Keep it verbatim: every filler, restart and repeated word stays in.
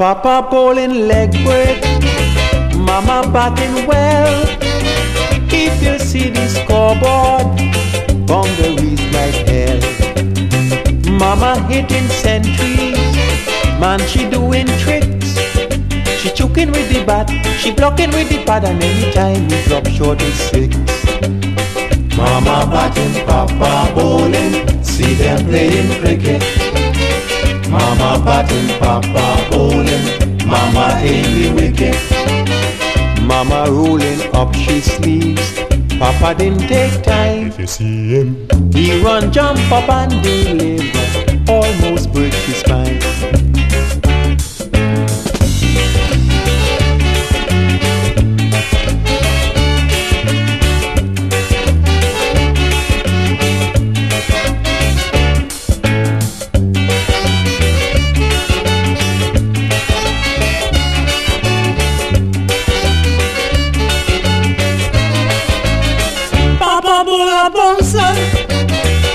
Papa bowling leg work, Mama batting well. If you see the scoreboard, boundaries like hell. Mama hitting centuries, man she doing tricks. She choking with the bat, she blocking with the pad, and anytime we drop short it's six. Mama batting, Papa bowling, see them playing cricket. Mama batting, Papa bowling, Mama aim the wicket. Mama rolling up she sleeves, Papa didn't take time. If you see him, he run, jump up and deliver, almost break his spine. Papa bola bouncer,